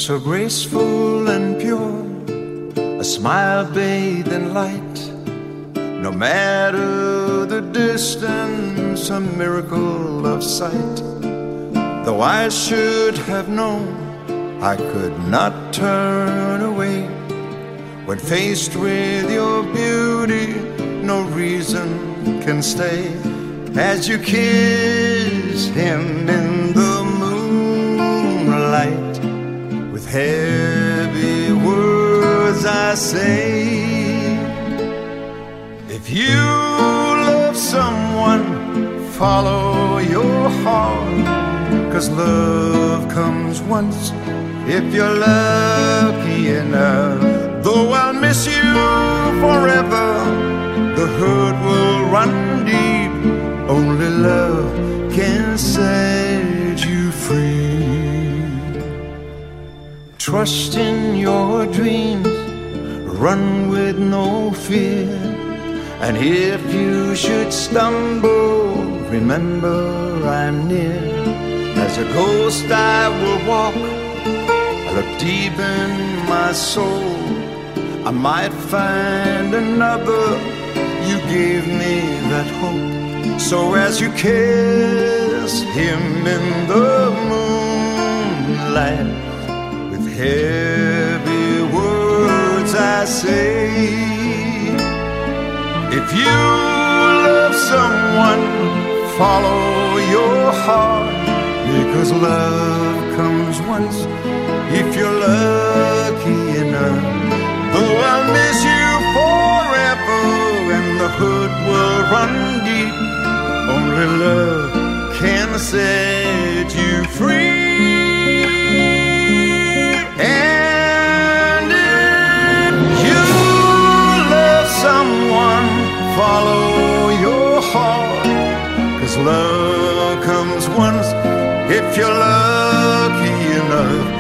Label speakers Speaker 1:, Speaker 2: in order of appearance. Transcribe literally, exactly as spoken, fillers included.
Speaker 1: so graceful and pure, a smile bathed in light. No matter the distance, a miracle of sight. Though I should have known I could not turn away, when faced with your beauty, no reason can stay. As you kiss him in the moonlight, with heavy words I say, if you love someone, follow your heart, 'cause love comes once if you're lucky enough. Though I'll miss you forever, the hurt will run deep. Only love can set you free. Trust in your dreams, run with no fear. And if you should stumble, remember I'm near. As a ghost I will walk, I look deep in my soul. I might find another, you gave me that hope. So as you kiss him in the moonlight, with heavy words I say, if you love someone, follow your heart, because love comes once if you're lucky enough. Though I'll miss you forever and the hurt will run deep, only love can set you free. And if you love someone, follow your heart, 'cause love comes once if you're lucky enough.